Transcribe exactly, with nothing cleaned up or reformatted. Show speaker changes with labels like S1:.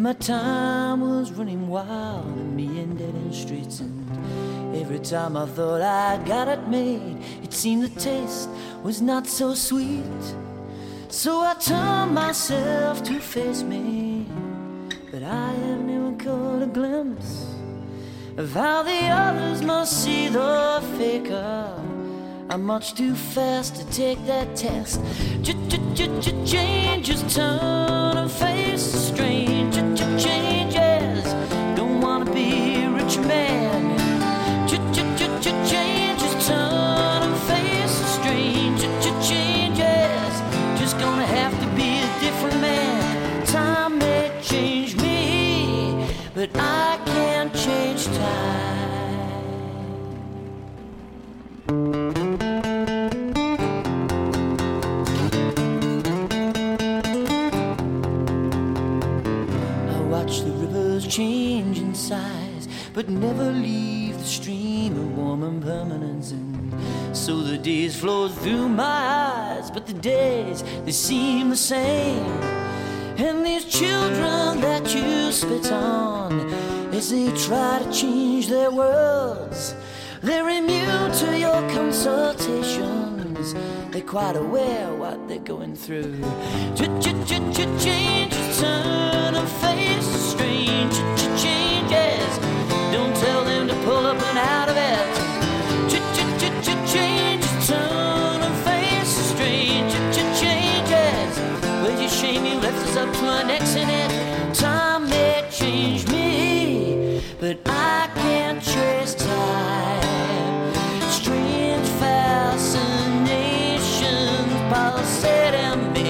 S1: my time was running wild and me in dead-end streets, and every time I thought I got it made, it seemed the taste was not so sweet. So I turned myself to face me, but I haven't even caught a glimpse of how the others must see the faker. I'm much too fast to take that test. Changes turn and face strange. Changes, don't wanna be a rich man. Changes turn and face strange. Changes, just gonna have to be a different man. Time may change me, but I can't change time. Change in size, but never leave the stream of warm impermanence. And so the days flow through my eyes, but the days, they seem the same. And these children that you spit on, as they try to change their worlds, they're immune to your consultations. They're quite aware what they're going through. Changes turn and face strange. Changes, don't tell them to pull up and out of it. Changes turn and face strange. Changes, well, you shame you left us up to our necks in it. Time may change me, but I can't trace time. Strange fascinations pulsate in me.